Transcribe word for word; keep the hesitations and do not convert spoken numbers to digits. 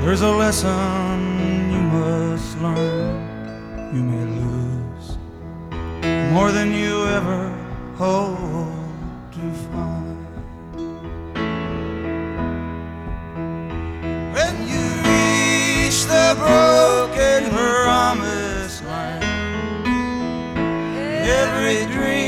There's a lesson you must learn. You may lose more than you ever hope to find. When you reach the broken promised land, every dream